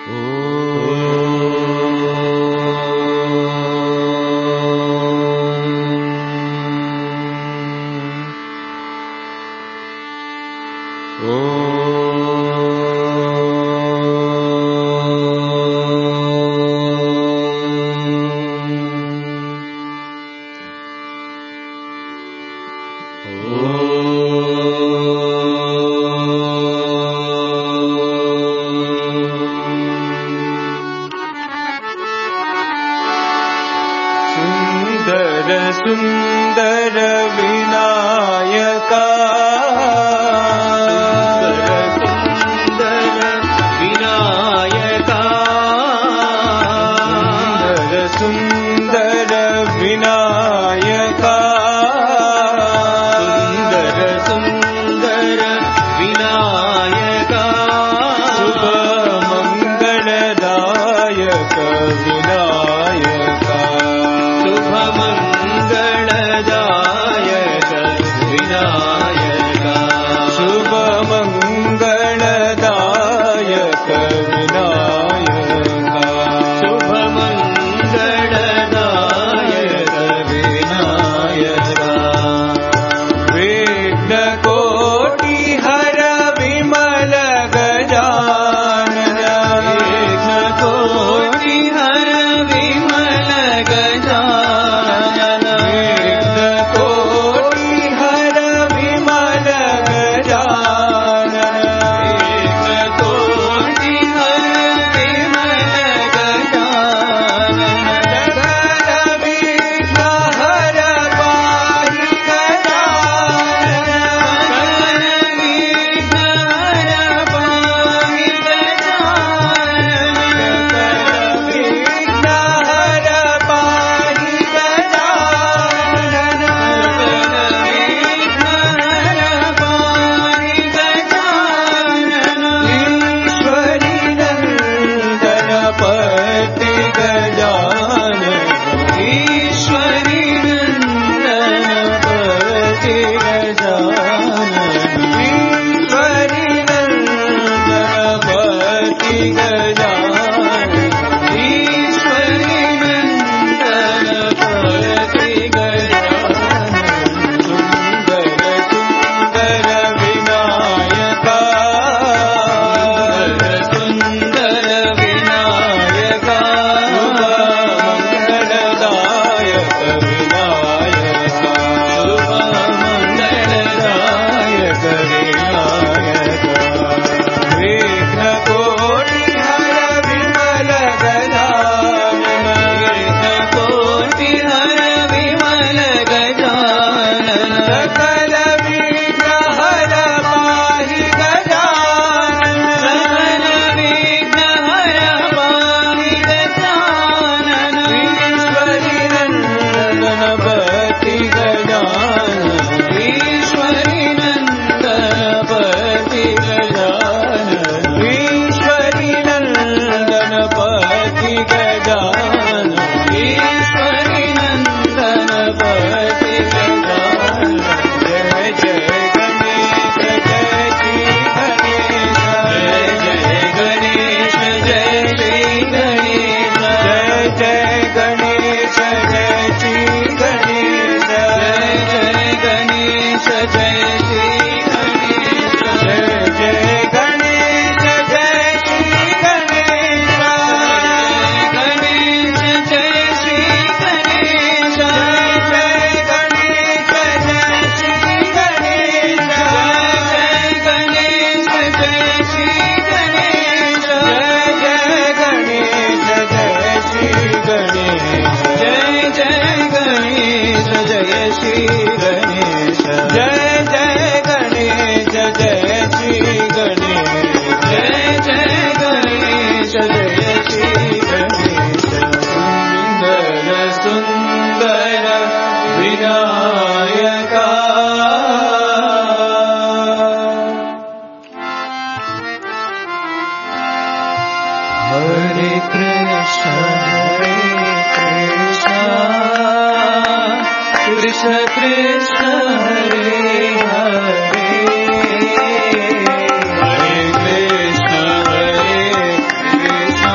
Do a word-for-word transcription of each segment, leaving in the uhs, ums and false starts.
Krishna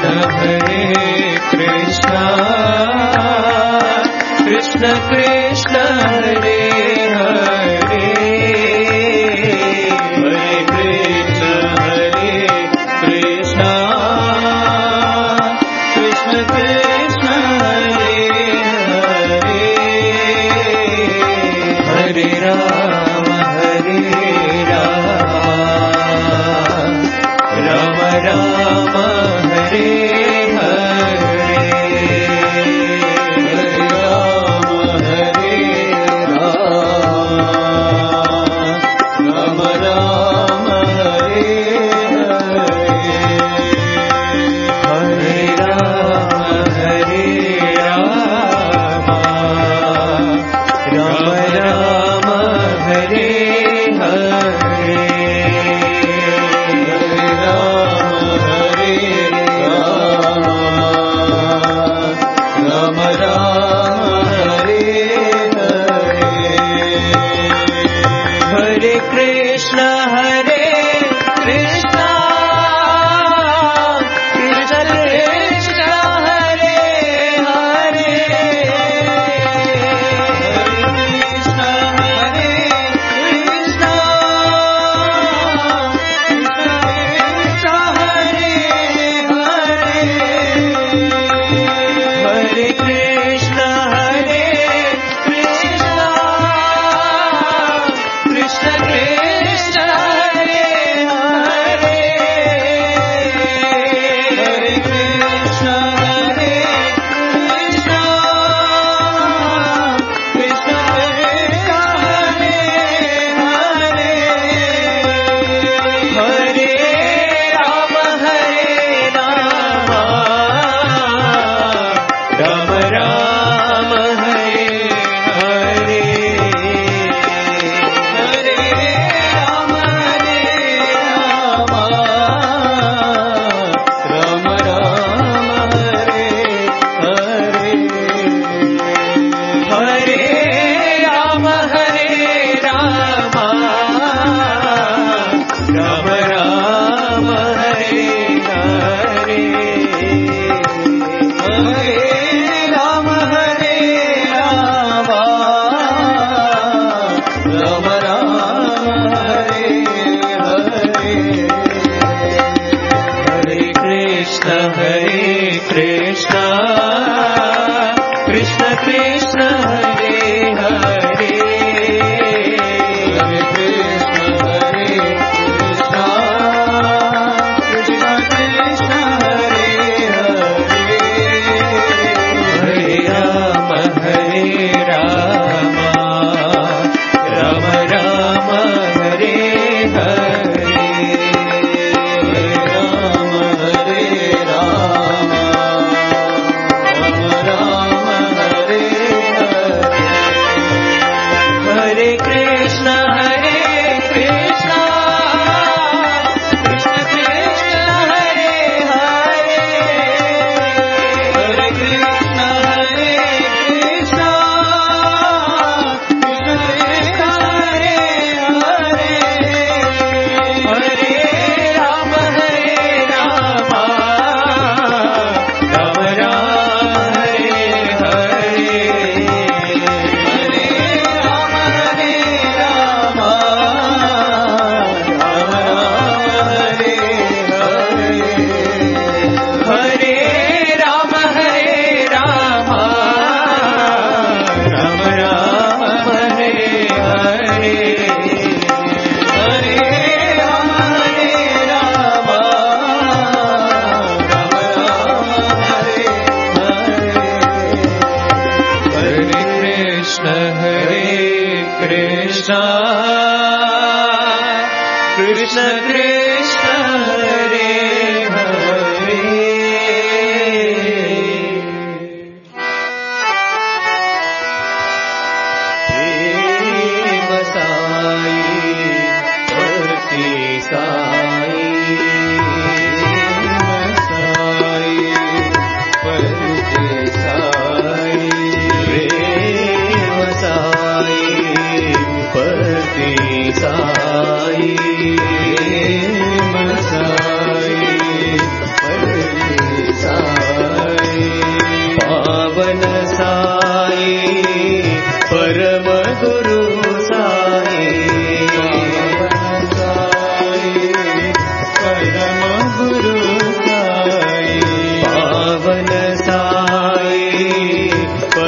Sai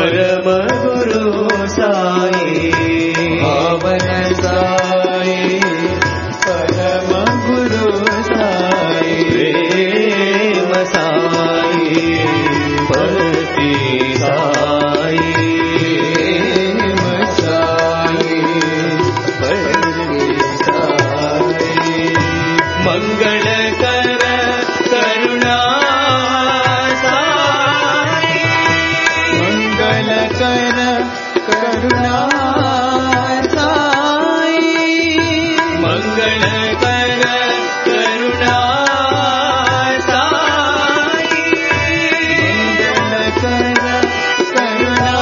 परम गुरु साई पावन साई परम गुरु साई प्रेम साई परति साई प्रेम साई परति साई मंगल कर करुणा साई मंगल कर करुणा साई मंगल कर करुणा साई मंगल कर करुणा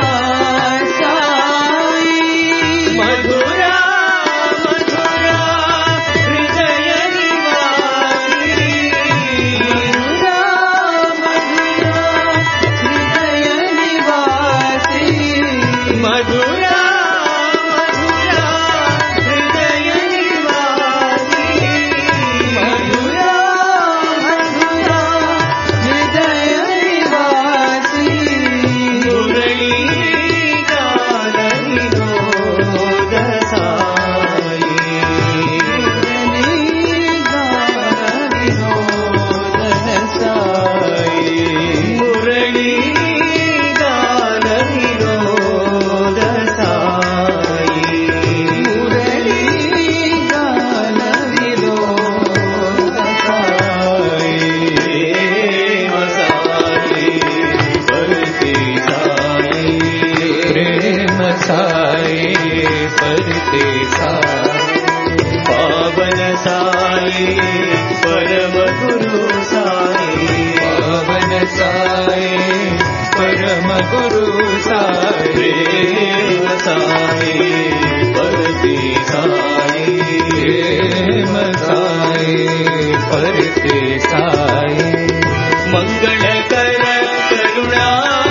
साई मधुरा मधुरा हृदय निवासी मधुरा मधुरा हृदय निवासी मधुरा मधुरा हृदय निवासी मधुरा मधुरा हृदय निवासी मुरली गान विनोद साई मुरली गान विनोद साई मुरली गान विनोद साई मुरली गान विनोद साई प्रेम साई परति साई प्रेम साई परति साई पावन साई परम गुरु साई पावन साई परम गुरु साई प्रेम साई परति साई प्रेम साई परति साई मंगल कर करुणा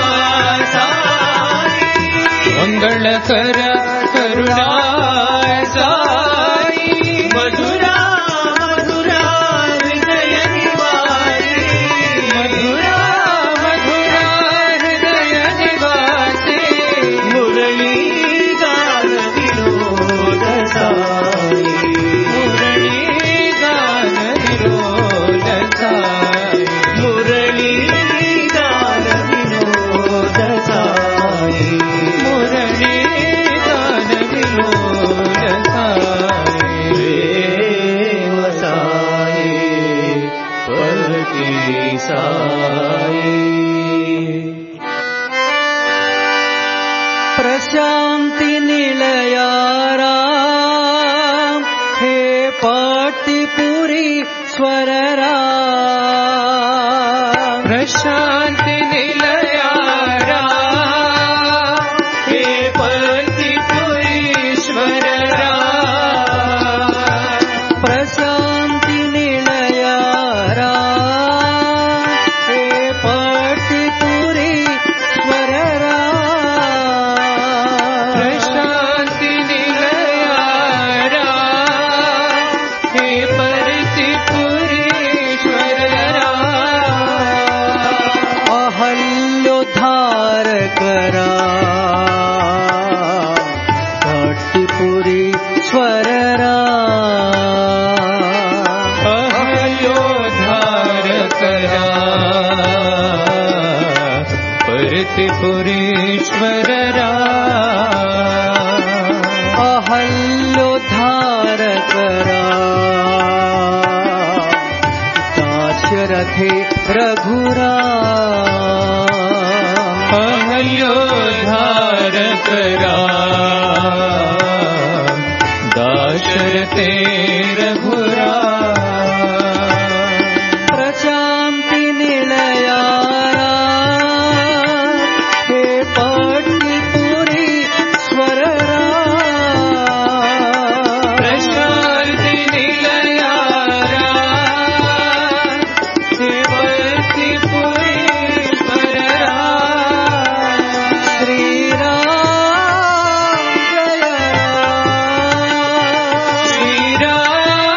साई मंगल कर करुणा साई मधुरा मधुरा हृदय निवासी मधुरा मधुरा हृदय निवासी मुरली गान विनोद साई मुरली गान विनोद साई मुरली गान विनोद साई मुरली गान विनोद साई प्रेम साई परति साई प्रशांति निलयारा हे पाटिपुरी स्वररा प्रशांति निलयारा हे पाटिपुरीश्वररा प्रशांति निलयारा हे पाटिपुरी स्वररा प्रशांति निलयारा हे परतिपुरीश्वररा अहल्योद्धार करा पाटिपुरी स्वररा अहल्योद्धार करा परतिपुरीश्वररा अहल्योद्धार करा दाशरथे रघुरा अहल्योद्धार करा दाशरथे रघुरा प्रशांति निलयारा हे पाटिपुरी स्वररा प्रशांति निलयारा हे परतिपुरीश्वररा श्री राम जय राम श्री राम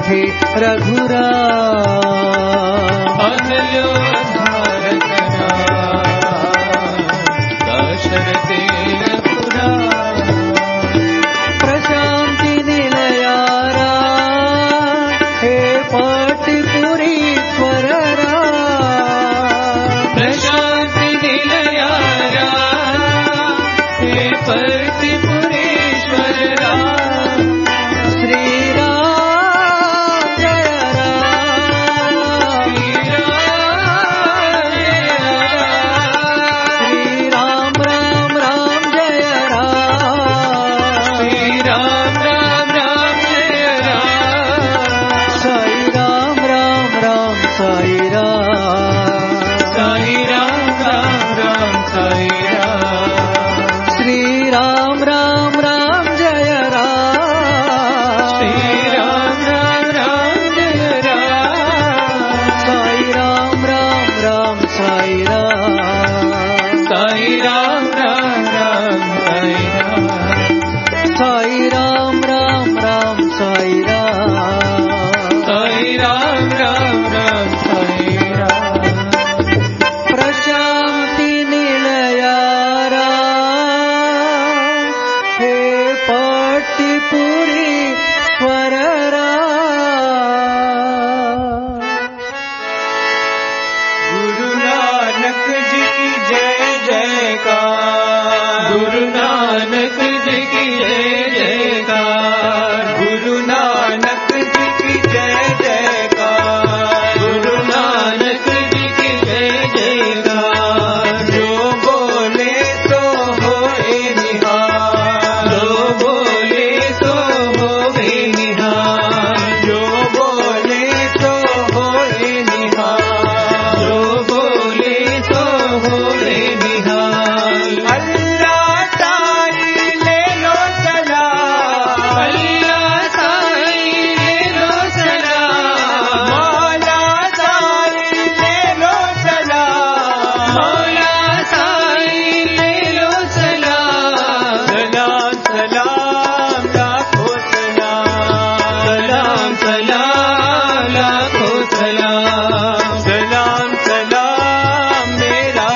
हे रघुराम अहल्यो भारतना दशरथे पुरा प्रशांति निलयारा हे पट्टिपुरीश्वररा प्रशांति निलयारा हे पट्टिपुरीश्वररा श्री राम जय राम श्री राम राम राम जय राम श्री राम राम राम जय राम साई राम राम राम साई राम साई राम राम राम साई राम श्री राम राम राम जय राम श्री राम राम राम जय राम साई राम राम राम साई राम साई राम राम राम साई राम साई राम राम राम साई राम साई राम राम राम साई राम प्रशांति निलयारा हे पट्टिपुरीश्वररा गुरु नानक जी की जय जयकार गुरु नानक जी की जय जयकार गुरु नानक जी की जय जयकार गुरु नानक जी की जय जयकार जो बोले तो होए निहाल जो बोले तो होए निहाल जो बोले तो होए निहाल जो बोले तो होए निहाल अल्लाह ताई ले लो सला अल्लाह ताई ले लो सला मौला ताई ले लो सला मौला ताई ले लो सला सलाम सलाम लाखों सलाम सलाम सलाम लाखों सलाम सलाम सलाम मेरा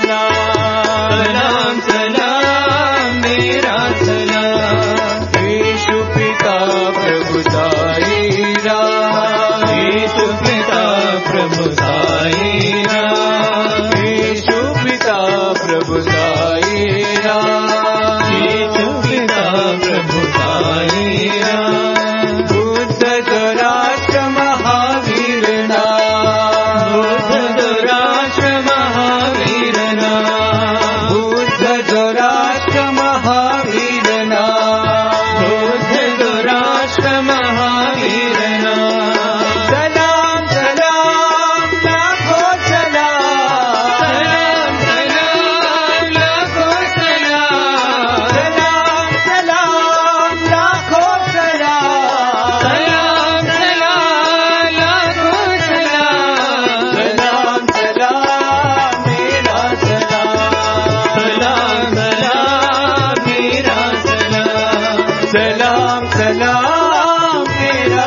सलाम सलाम सलाम मेरा सलाम यीशु पिता प्रभु साई राम यीशु पिता प्रभु साई राम यीशु पिता प्रभु साई राम यीशु पिता प्रभु साई राम बुद्ध राष्ट्र महावीर नाम बुद्ध राष्ट्र महावीर नाम बुद्ध राष्ट्र महावीर नाम बुद्ध राष्ट्र महावीर नाम सलाम सलाम लाखों सलाम सलाम सलाम लाखों सलाम सलाम सलाम लाखों सलाम सलाम सलाम लाखों सलाम सलाम सलाम मेरा सलाम सलाम सलाम मेरा सलाम सलाम सलाम मेरा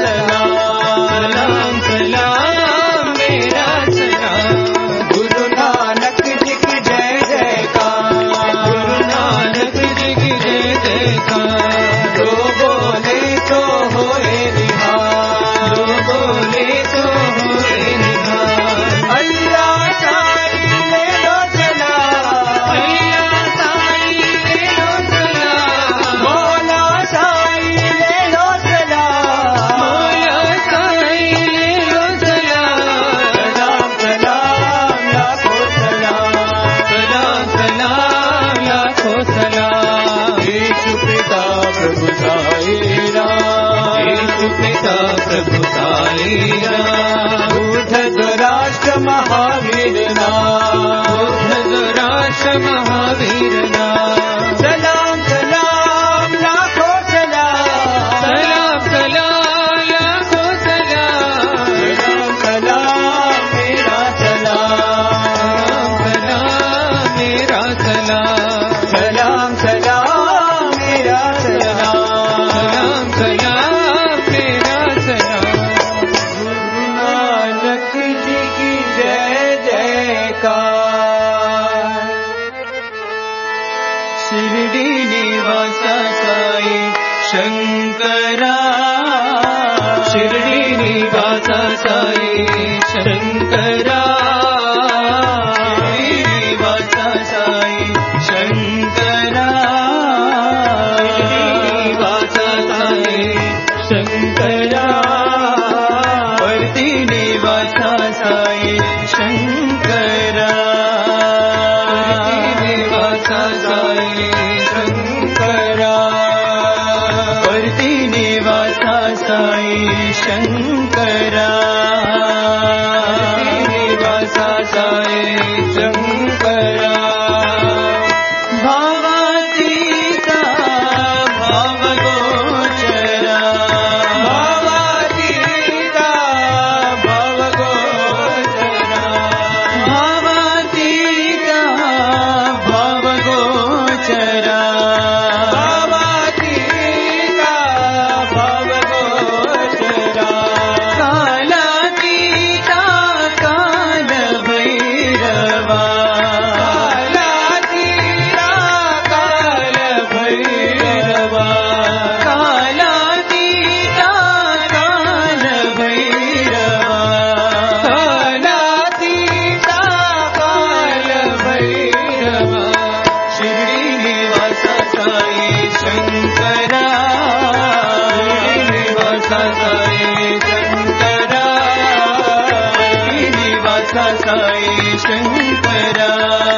सलाम सलाम सलाम मेरा सलाम गुरु नानक जी की जय जयकार गुरु नानक जी की जय जयकार जो बोले तो होए निहाल जो बोले तो होए निहाल अल्लाह ताई ले लो सला अल्लाह ताई ले लो सला मौला ताई ले लो सला मौला ताई ले लो सला सलाम सलाम लाखों सलाम सलाम सलाम लाखों सलाम यीशु पिता प्रभु साई राम यीशु पिता प्रभु साई राम बुद्ध राष्ट्र महावीर नाम बुद्ध राष्ट्र महावीर नाम सलाम सलाम लाखों सलाम सलाम सलाम लाखों सलाम सलाम सलाम मेरा सलाम सलाम मेरा सलाम सलाम सलाम मेरा सलाम सलाम सलाम मेरा सलाम शंकरा शिरडी निवास साई शंकरा निवास साई शंकरा निवास साई शंकरा वर्ती निवास साई शंकरा निवास साई शंकरा वर्ती निवास साई शंकरा निवास साई शंकरा भावातीता भावगोचरा भावातीता भावगोचरा भावातीता भावगोचरा भावातीता भावगोचरा कालातीता काल भैरवा कालातीता काल भैरवा कालातीता काल भैरवा कालातीता काल भैरवा शिरडी निवास साई शंकरा निवास साई शंकरा निवास साई शंकरा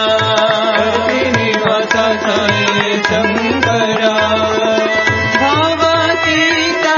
निवास साई शंकरा भावातीता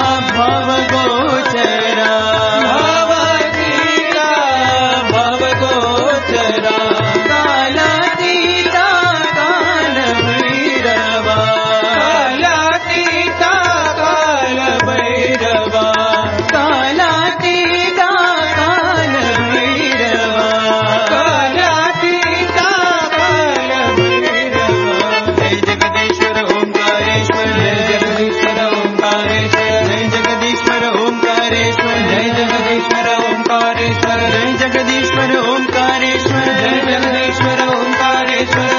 भावगोचरा भावातीता भावगोचरा कालातीता काल भैरवा कालातीता काल भैरवा कालातीता काल भैरवा कालातीता काल भैरवा जय जगदीश्वर ओंकारेश्वर जय जगदीश्वर ओंकारेश्वर जय जगदीश्वर ओंकारेश्वर जय जगदीश्वर ओंकारेश्वर जय जगदीश्वर ओंकारेश्वर जय जगदीश्वर ओंकारेश्वर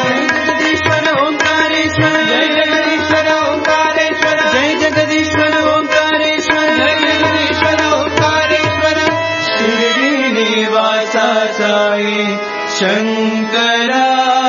जय जगदीश्वर ओंकारेश्वर जय जगदीश्वर ओंकारेश्वर जय जगदीश्वर ओंकारेश्वर शिरडी निवास साई शंकरा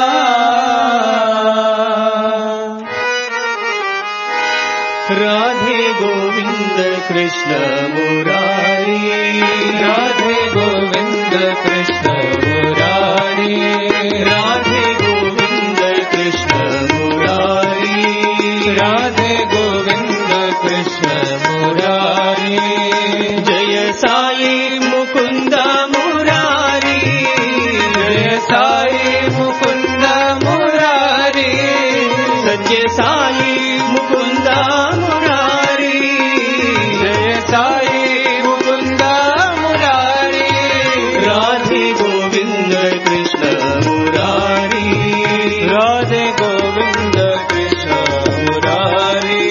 राधे गोविंद कृष्ण मुरारी राधे गोविंद कृष्ण मुरारी राधे गोविंद कृष्ण मुरारी राधे गोविंद कृष्ण मुरारी जय साई मुकुंद मुरारी जय साई मुकुंद मुरारी सत्य साई मुकुंद मुरारी जय साई मुकुंद मुरारी राधे गोविंद कृष्ण मुरारी राधे गोविंद कृष्ण मुरारी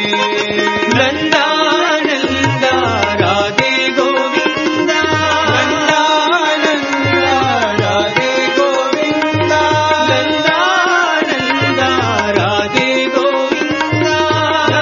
नंदा नंदा राधे गोविंद नंदा नंदा राधे गोविंद नंदा नंदा राधे गोविंद नंदा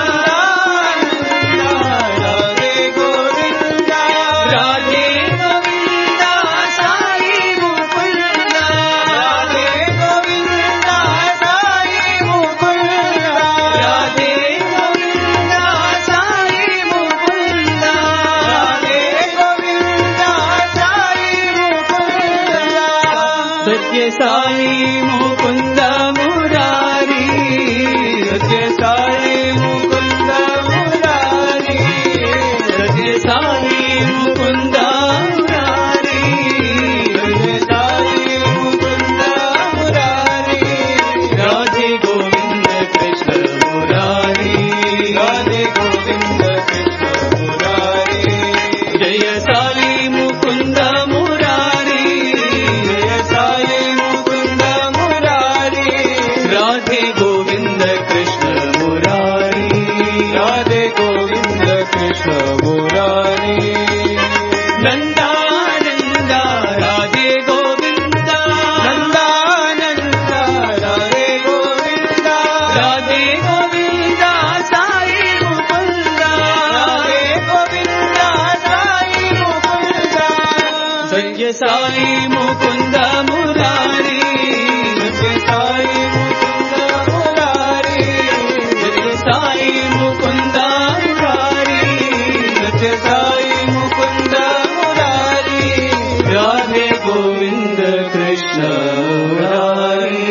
नंदा राधे गोविंद राधे गोविंद साई मुकुंद राधे गोविंद साई मुकुंद राधे गोविंद साई मुकुंद राधे गोविंद साई मुकुंद सत्य साई मुकुंद मुरारी सत्य साई मुकुंद मुरारी सत्य साई मुकुंद मुरारी सत्य साई मुकुंद मुरारी राधे गोविंद कृष्ण मुरारी राधे गोविंद कृष्ण मुरारी जय साई मुकुंद मुरारी जय साई मुकुंद मुरारी साई मुकुंद मुरारी सत्य साई मुकुंद मुरारी सत्य साई मुकुंद मुरारी सत्य साई मुकुंद मुरारी राधे गोविंद कृष्ण मुरारी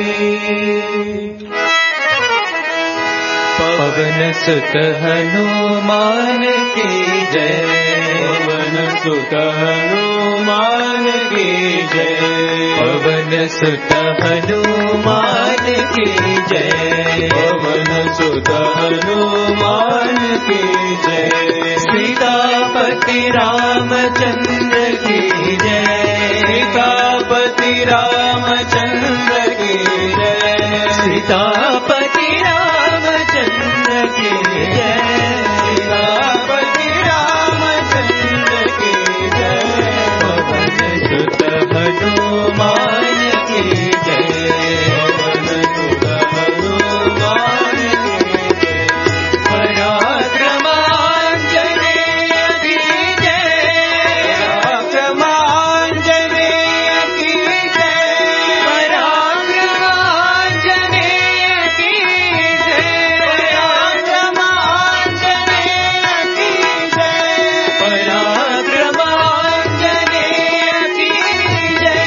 पवन सुत हनुमान की जय पवन सुत हनुमान की जय पवन सुत हनुमान की जय पवन सुत हनुमान की जय सीतापति रामचंद्र की जय सीतापति रामचंद्र की जय सीतापति रामचंद्र की जय सीतापति रामचंद्र की जय पवन सुत हनुमान की जय पवन सुत हनुमान की जय पराक्रमांजनेय की जय पराक्रमांजनेय की जय पराक्रमांजनेय की जय पराक्रमांजनेय की जय पराक्रमांजनेय की जय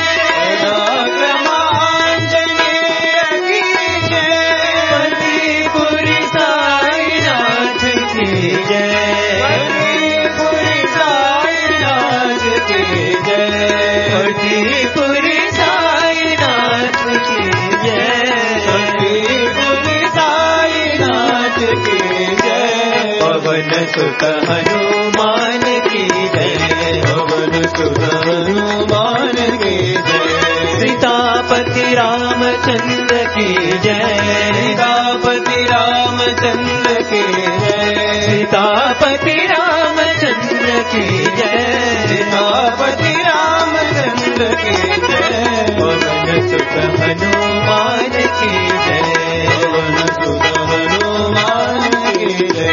पराक्रमांजनेय की जय पतिपुरी साईनाथ की जय पतिपुरी साईनाथ की जय पतिपुरी साईनाथ की जय पतिपुरी साईनाथ की जय पवन सुत हनुमान की जय पवन सुत हनुमान की जय सीतापति रामचंद्र की जय सीतापति रामचंद्र की जय सीतापति रामचंद्र की जय सीतापति रामचंद्र की जय पवन सुत हनुमान की जय पवन सुत हनुमान की जय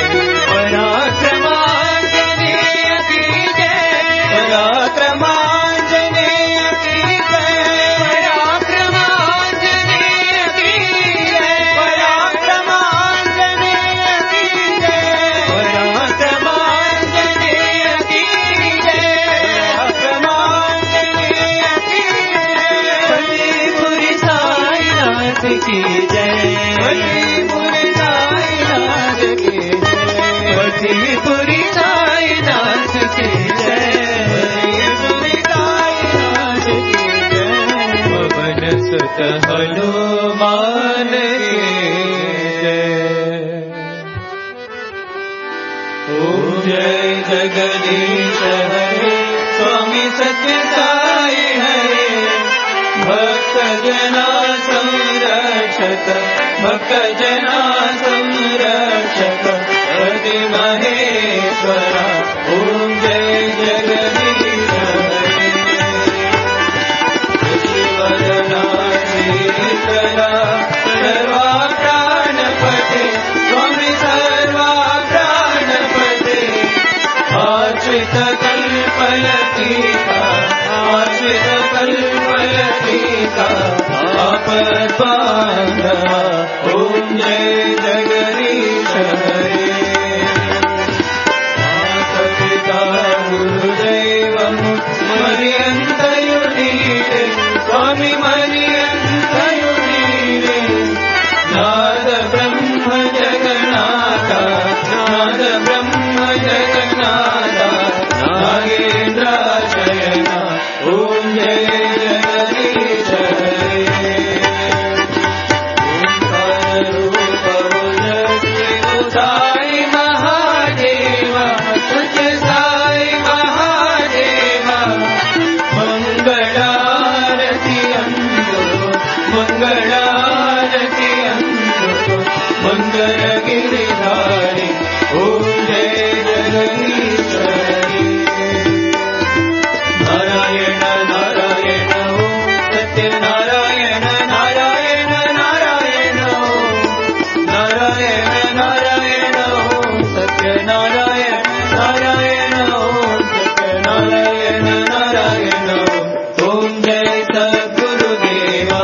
पराक्रमांजनेय की जय पराक्रमांजनेय की जय पराक्रमांजनेय की जय पराक्रमांजनेय की जय पराक्रमांजनेय की जय पराक्रमांजनेय की जय पतिपुरी साईनाथ की जय पतिपुरी साईनाथ की जय पतिपुरी साईनाथ की जय पतिपुरी साईनाथ की जय पवन सुत हनुमान की जय ओम जय जगदीश हरे स्वामी सत्य साई हरे भक्त जना संरक्षक भक्त जना संरक्षक हरि महेश्वरा ओम जय जगदीश हरे शिवरना श्रीकरा सर्वा प्राणपते स्वामी सर्वा प्राणपते आश्रित कल्पलतीका आश्रित कल्पलतीका आपद्बान्धवा ओम जय जगदीश हरे माता गुरुदैवं मर्यन्तयुनीरे स्वामी मर्यन्तयुनीरे नाद ब्रह्म जगन्नाथ नाद ब्रह्म जगन्नाथ नागेन्द्राशयन ओम जय जगदीश हरे ओंकार रूप साई महादेव सत्य साई महादेव मंगलारती अंदो मंगलारती अंदो मंगल गिरिधारी ओम जय जगदीश हरे नारायण नारायण जय सद्गुरुदेवा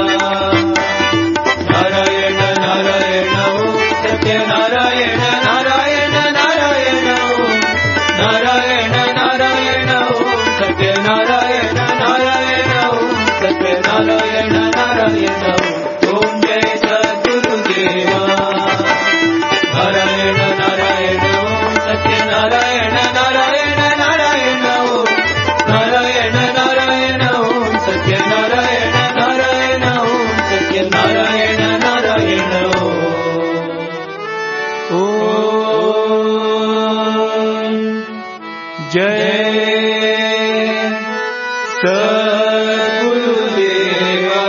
नारायण नारायण ओम सत्य नारायण नारायण नारायण ओम नारायण नारायण ओम सत्य नारायण नारायण ओम सत्य नारायण नारायण ओम जय सद्गुरुदेवा नारायण नारायण ओम सत्य नारायण नारायण नारायण ओम नारायण नारायण ओम सत्य नारायण नारायण ओम सत्य नारायण नारायण ओम जय सद्गुरुदेवा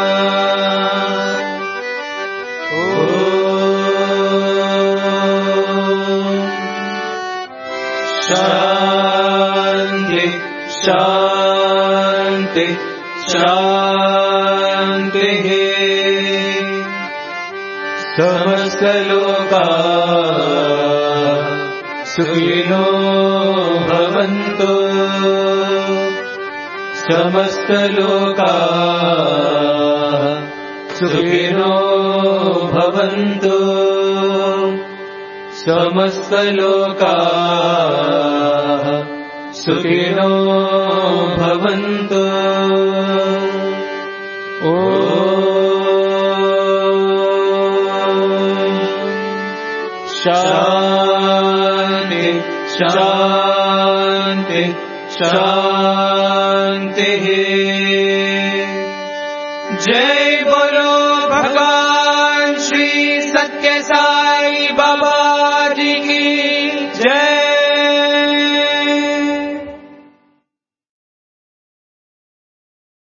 शांति शांति शांति समस्त लोका सुखिनो भवन्तु समस्त लोका सुखिनो भवन्तु समस्त लोका सुखिनो भवन्तु ओम शांति शांति शांति जय बोलो भगवान श्री सत्य साई बाबा